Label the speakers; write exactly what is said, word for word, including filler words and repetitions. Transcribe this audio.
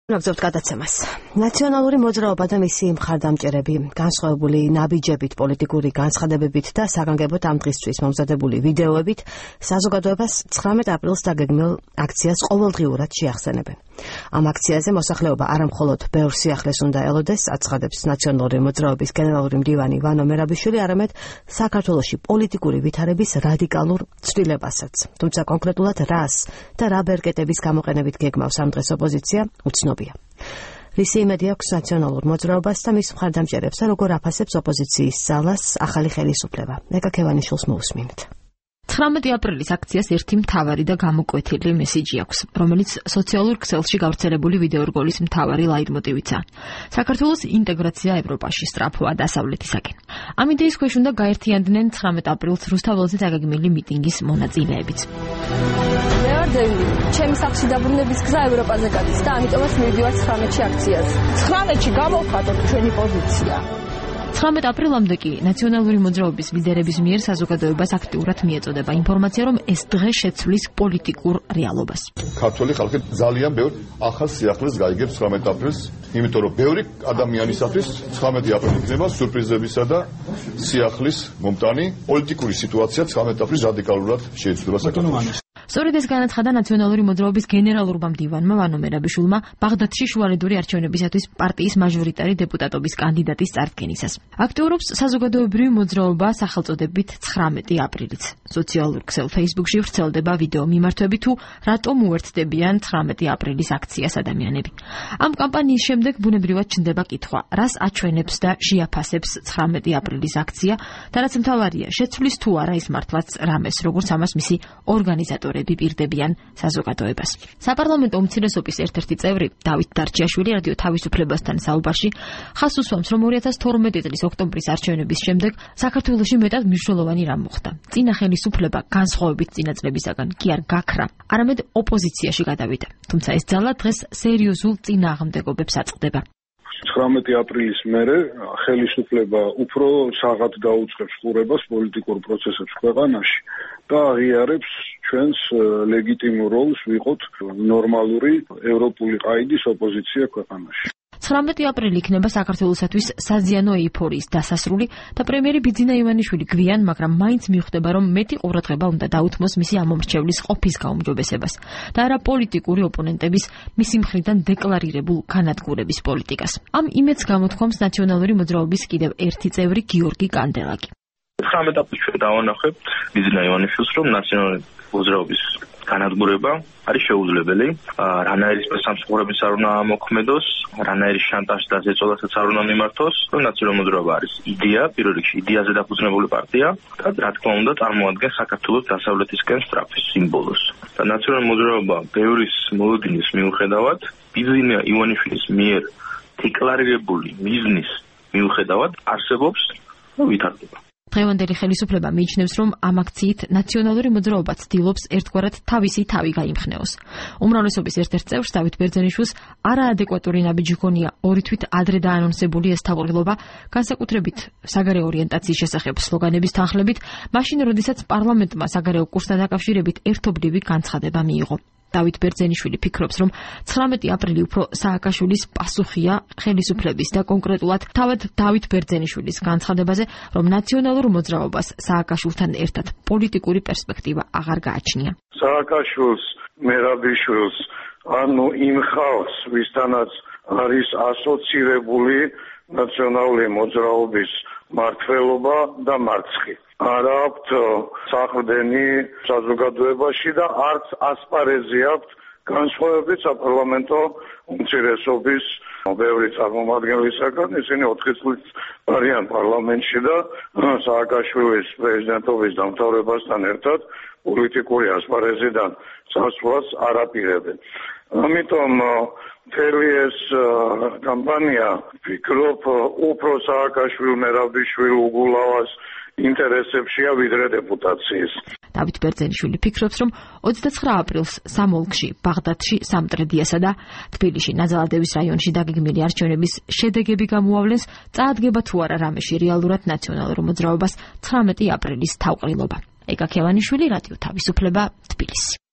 Speaker 1: ნაგზობთ გადაცემას. ნაციონალური მოძრაობა და მისი მხარდამჭერები განსხვავებული ნაბიჯებით, პოლიტიკური განცხადებებით და საგანგებოდ ამ დღისთვის მომზადებული ვიდეოებით საზოგადოებას ცხრამეტ აპრილს დაგეგმილ აქციას ყოველდღიურად შეახსენებენ. ამ აქციაზე მოსახლეობა არა მხოლოდ ბევრ სიახლეს უნდა ელოდეს, აცხადებს ნაციონალური მოძრაობის გენერალური მდივანი ვანო მერაბიშვილი, არამედ საქართველოში პოლიტიკური ვითარების რადიკალურ ცვლილებასაც. თუმცა კონკრეტულად რას და რა ბერკეტების გამოყენებით გეგმავს ამ დღეს ოპოზიცია უცნობია. რისი იმედი აქვს ნაციონალურ მოძრაობას და მის მხარდამჭერებს და როგორ აფასებს ოპოზიციის ძალას ახალი ხელისუფლება. ნეკა ქევანიშვილს მოусმინთ.
Speaker 2: ცხრამეტი აპრილის აქციას ერთი მთავარი და გამოკვეთილი მესიჯი აქვს, რომელიც სოციალურ ქსელში გავრცელებული ვიდეორგოლის მთავარი ლაიტმოტივიცაა. საქართველოს ინტეგრაცია ევროპაში, სწრაფოა დასავლეთისაკენ. ამ იდეის ქვეშ უნდა გაერთიანდნენ ცხრამეტ აპრილს რუსთაველზე დაგეგმილი მიტინგის მონაწილეებიც.
Speaker 3: ჩემი სახლში დაბრუნების გზა ევროპაზე გადის და ამიტომაც მივდივარ ცხრამეტში აქციაზე. ცხრამეტში გამოვხატოთ ჩვენი პოზიცია.
Speaker 2: ცხრამეტ აპრილამდე კი ნაციონალური მოძრაობის ლიდერების მიერ საზოგადოებას აქტიურად მიეწოდება ინფორმაცია, რომ ეს დღე შეცვლის პოლიტიკურ რეალობას.
Speaker 4: ქართველი ხალხი ძალიან ბევრ ახალ სიახლეს გაიგებს ცხრამეტ აპრილს, იმიტომ რომ ბევრი ადამიანისათვის ცხრამეტი აპრილი იქნება სურპრიზებისა და სიახლის მომტანი. პოლიტიკური სიტუაცია ცხრამეტ აპრილს რადიკალურად შეიცვლება საქართველოში.
Speaker 2: სწორედ ეს განაცხადა ნაციონალური მოძრაობის გენერალურმა მდივანმა ვანო მერაბიშვილმა ბაღდადში შუალედური არჩევნებისათვის პარტიის მაჟორიტარი დეპუტატობის კანდიდატის წარდგენისას. აქტიურობს საზოგადოებრივი მოძრაობა სახელწოდებით ცხრამეტი აპრილიც. სოციალურ ქსელ Facebook-ში ვრცელდება ვიდეო მიმართვები თუ რატომ უერთდებიან ცხრამეტი აპრილის აქციას ადამიანები. ამ კამპანიის შემდეგ ბუნებრივად ჩნდება კითხვა, რას აჩვენებს და შეაფასებს ცხრამეტი აპრილის აქცია და რაც მთავარია, შეცვლის თუ არა ის მართლაც რამეს, როგორც ამას მისი ორგანიზატორები პირდებიან საზოგადოებას. საპარლამენტო უმცირესობის ერთ-ერთი წევრი დავით დარჩიაშვილი რადიო თავისუფლებასთან საუბარში ხაზს უსვამს, რომ ორი ათას თორმეტი წლის ოქტომბრის არჩევნების შემდეგ საქართველოში მეტად მნიშვნელოვანი რამ მოხდა. წინა ხელისუფლება განსხვავებით წინა წლებისაგან კი არ გაქრა, არამედ ოპოზიციაში გადავიდა. თუმცა ეს ძალა დღეს სერიოზულ წინააღმდეგობებს აწყდება.
Speaker 5: ცხრამეტი აპრილის მერე ხელისუფლება უფრო საღად დაუწყებს ყურებას პოლიტიკურ პროცესებს ქვეყანაში და აღიარებს ჩვენს ლეგიტიმურ როლს ვიყოთ ნორმალური ევროპული ყაიდის ოპოზიცია ქვეყანაში.
Speaker 2: ცხრამეტი აპრილი იქნება საქართველოსათვის საზიანო ეიფორიის დასასრული და პრემიერი ბიძინა ივანიშვილი გვიან, მაგრამ მაინც მიხვდება, რომ მეტი ყურადღება უნდა დაუთმოს მისი ამომრჩევლის ყოფის გაუმჯობესებას და არა პოლიტიკური ოპონენტების მისი მხრიდან დეკლარირებულ განადგურების პოლიტიკას. ამ იმედს გამოთქვამს ნაციონალური მოძრაობის კიდევ ერთი წევრი გიორგი კანდელაკი.
Speaker 6: ცხრამეტ აპრილს ჩვენ დავანახებთ ბიძინა ივანიშვილს, რომ ნაციონალური მოძრაობის განადგურება არის შეუძლებელი. რანაირი სპეცსამსახურების არ უნდა მოქმედოს, რანაირი შანტაჟი და ზეწოლასაც არ უნდა მიმართოს. ნაციონალური მოძრაობა არის იდეა, პირველ რიგში იდეაზე დაფუძნებული პარტია და რა თქმა უნდა წარმოადგენს საქართველოს დასავლეთისკენ სწრაფის სიმბოლოს. და ნაციონალური მოძრაობა ბევრის მოლოდინის მიუხედავად, ბიძინა ივანიშვილის მიერ დეკლარირებული მიზნის მიუხედავად არსებობს და ვითარდება.
Speaker 2: დღევანდელი ხელისუფლება მიიჩნევს, რომ ამ აქციით ნაციონალური მოძრაობა ცდილობს ერთგვარად თავისი თავი გაიმხნეოს. უმრავლესობის ერთ-ერთ წევრს დავით ბერძენიშვილს არაადეკვატური ნაბიჯი ჰქონია ორი თვით ადრე დაანონსებული ეს თავყრილობა, განსაკუთრებით საგარეო ორიენტაციის შესახებ სლოგანების თანხლებით, მაშინ როდესაც პარლამენტმა საგარეო კურსთან დაკავშირებით ერთობლივი განცხადება მიიღო. დავით ბერძენიშვილი ფიქრობს, რომ ცხრამეტი აპრილი უფრო სააკაშვილის პასუხია ხელისუფლების და კონკრეტულად თავად დავით ბერძენიშვილის განცხადებაზე, რომ ნაციონალურ მოძრაობას სააკაშვილთან ერთად პოლიტიკური პერსპექტივა აღარ გააჩნია.
Speaker 5: სააკაშვილს, მერაბიშვილს, ანუ იმ ხალხს, ვისთანაც არის ასოცირებული ნაციონალური მოძრაობის მართველობა და მარცხი. არ აქვთ საყრდენი საზოგადოებაში და არც ასპარეზი აქვთ განსხვავებით საპარლამენტო უმცირესობის ბევრი წარმომადგენლისაგან. ისინი ოთხი წლით არიან პარლამენტში და სააკაშვილის პრეზიდენტობის დამთავრებასთან ერთად პოლიტიკური ასპარეზიდან სასვლას არ აპირებენ. ამიტომ მთელი ეს კამპანია ვფიქრობ უფრო სააკაშვილ, მერაბიშვილ, უგულავას ინტერესებშია ვიდრე დეპუტაციის.
Speaker 2: დავით ბერძენიშვილი ფიქრობს, რომ ოცდაცხრა აპრილს სამოლკში, ბაღდადში, სამტრედიასა და თბილისში, ნაზალადევის რაიონში დაგეგმილი არჩევნების შედეგები გამოავლენს, წაადგება თუ არა რამეში რეალურად ნაციონალურ მოძრაობას ცხრამეტი აპრილის თავყრილობა. ეკა ქევანიშვილი, რადიო თავისუფლება, თბილისი.